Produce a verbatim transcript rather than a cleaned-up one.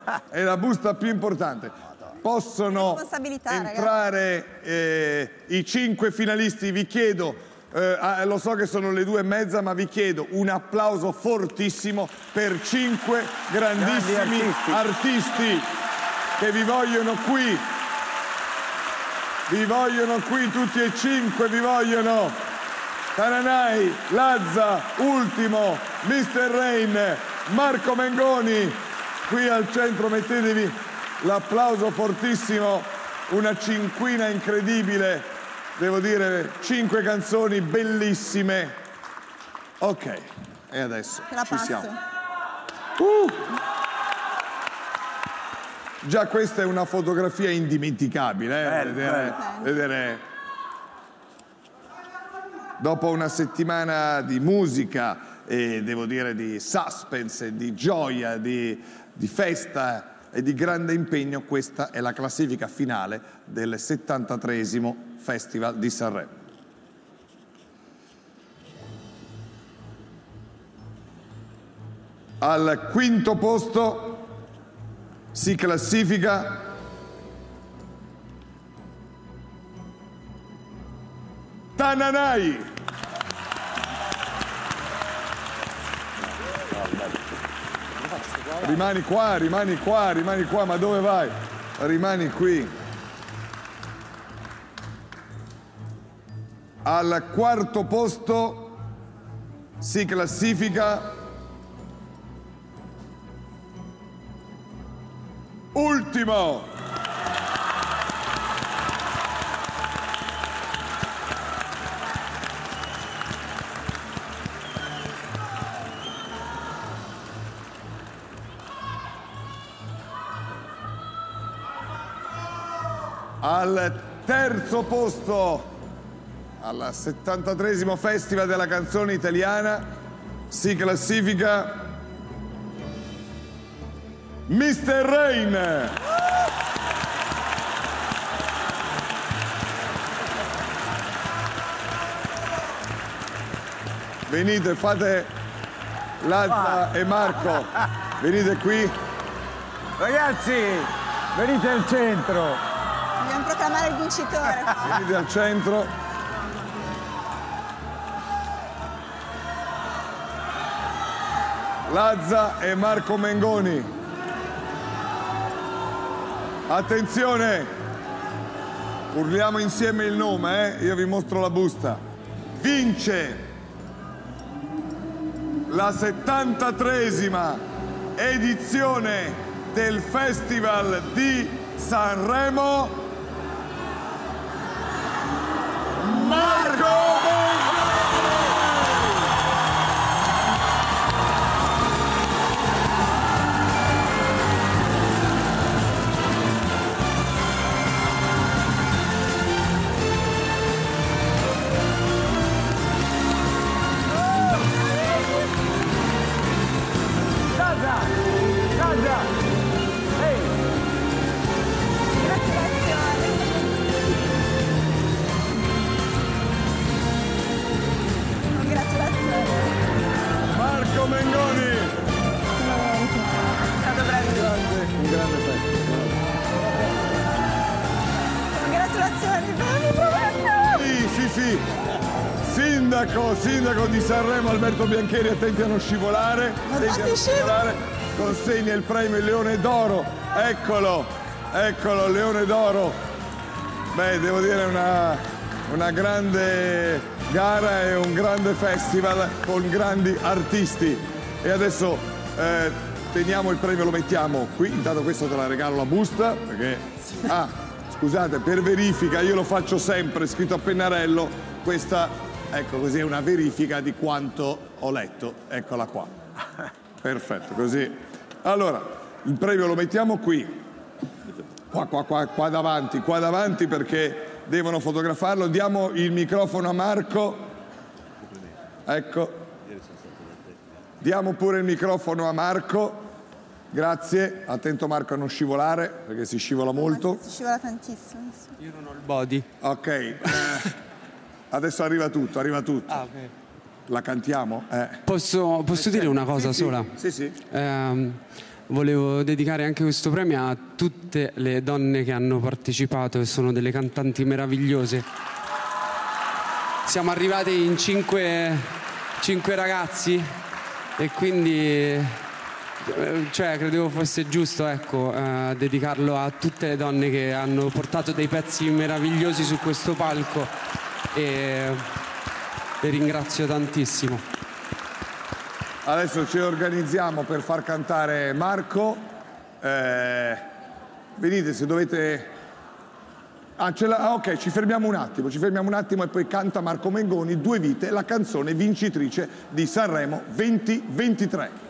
è la busta più importante. Possono entrare eh, i cinque finalisti, vi chiedo, eh, lo so che sono le due e mezza, ma vi chiedo un applauso fortissimo per cinque grandissimi artisti. artisti che vi vogliono qui. Vi vogliono qui tutti e cinque, vi vogliono. Tananai, Lazza, Ultimo, mister Rain, Marco Mengoni, qui al centro, mettetevi l'applauso fortissimo, una cinquina incredibile, devo dire, cinque canzoni bellissime. Ok, e adesso ci siamo. Uh! Già questa è una fotografia indimenticabile, eh? Bello, vedere, bello. vedere dopo una settimana di musica e devo dire di suspense, di gioia, di, di festa e di grande impegno, questa è la classifica finale del settantatreesimo Festival di Sanremo. Al quinto posto si classifica Tananai. Rimani qua, rimani qua, rimani qua, ma dove vai? Rimani qui. Al quarto posto si classifica Ultimo. Al terzo posto, al settantatreesimo Festival della canzone italiana, si classifica mister Rain. Venite, fate Lazza e Marco, venite qui. Ragazzi, venite al centro. Dobbiamo proclamare il vincitore. Venite al centro. Lazza e Marco Mengoni. Attenzione, urliamo insieme il nome, eh? Io vi mostro la busta. Vince la settantatreesima edizione del Festival di Sanremo Marco Mengoni. Marco Mengoni! Stato bravissimo. Un grande pezzo. Congratulazioni, bravi, Sì, sì, sì. Sindaco, sindaco di Sanremo Alberto Biancheri, attenti a non scivolare. Attenti a non scivolare. Consegna il premio il Leone d'Oro. Eccolo, eccolo, Leone d'Oro. Beh, devo dire una, una grande gara e un grande festival con grandi artisti. E adesso eh, teniamo il premio, lo mettiamo qui. Intanto questo te la regalo la busta, perché... Ah, scusate, per verifica, io lo faccio sempre, scritto a pennarello, questa, ecco, così è una verifica di quanto ho letto. Eccola qua. Perfetto, così. Allora, il premio lo mettiamo qui. Qua, qua, qua, qua davanti, qua davanti perché devono fotografarlo. Diamo il microfono a Marco. Ecco. Diamo pure il microfono a Marco. Grazie. Attento Marco a non scivolare, perché si scivola molto. Si scivola tantissimo. Io non ho il body. Ok. Eh, adesso arriva tutto, arriva tutto. Ah, ok. La cantiamo? Eh. Posso, posso Eh, dire certo. una cosa Sì, sola? Sì, sì. Ehm, volevo dedicare anche questo premio a tutte le donne che hanno partecipato e sono delle cantanti meravigliose. Siamo arrivati in cinque, cinque ragazzi e quindi cioè, credevo fosse giusto, ecco, eh, dedicarlo a tutte le donne che hanno portato dei pezzi meravigliosi su questo palco e le ringrazio tantissimo. Adesso ci organizziamo per far cantare Marco. Eh, venite se dovete... Ah, ce l'ha... ah, ok, ci fermiamo un attimo, ci fermiamo un attimo e poi canta Marco Mengoni, Due vite, la canzone vincitrice di Sanremo venti ventitré.